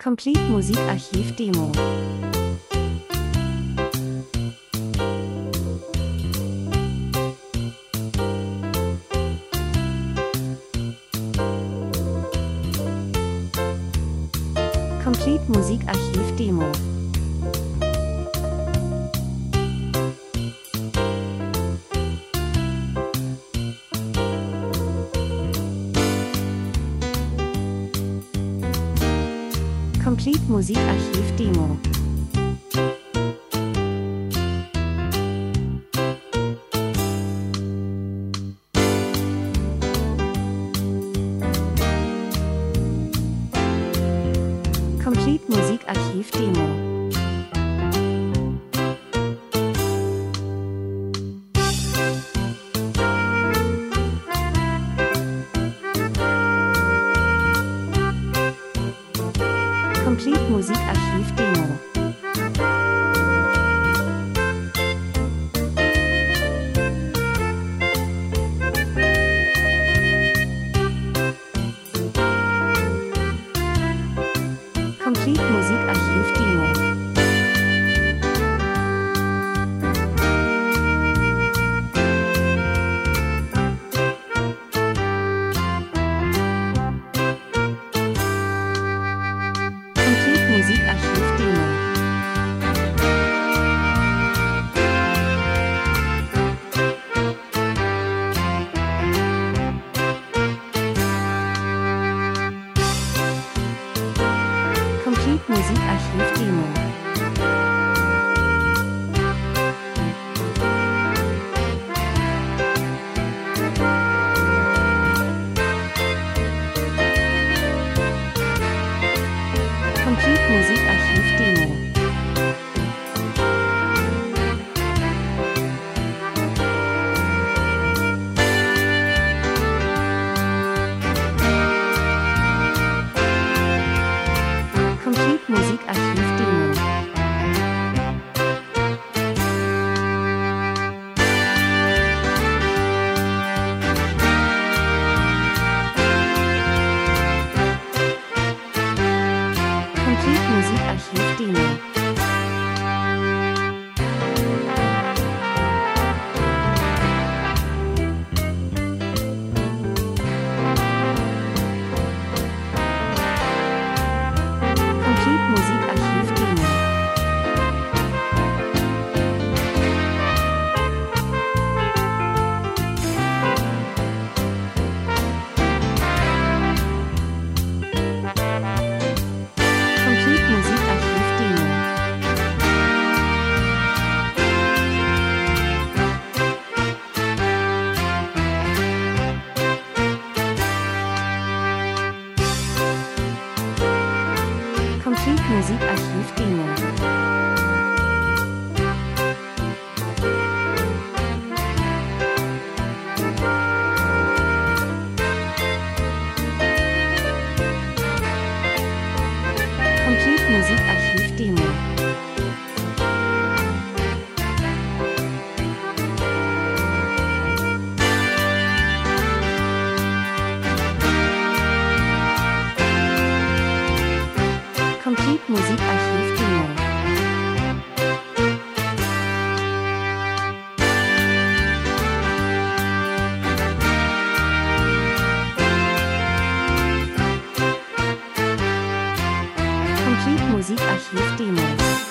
Complete Musikarchiv Demo. Complete Musikarchiv Demo. Complete Musikarchiv Demo. Complete Musikarchiv Demo. Complete Musikarchiv Demo. Complete Musikarchiv Demo. Complete Musikarchiv Demo. Complete Musikarchiv Demo. Complete Musikarchiv Demo. Complete Musikarchiv Demo. Complete Musikarchiv Demo. Complete Musikarchiv Demo. Complete Musikarchiv Demo. Complete Musikarchiv Demo. Complete Musikarchiv Demo. Complete Musikarchiv Demo. Complete Musikarchiv Demo.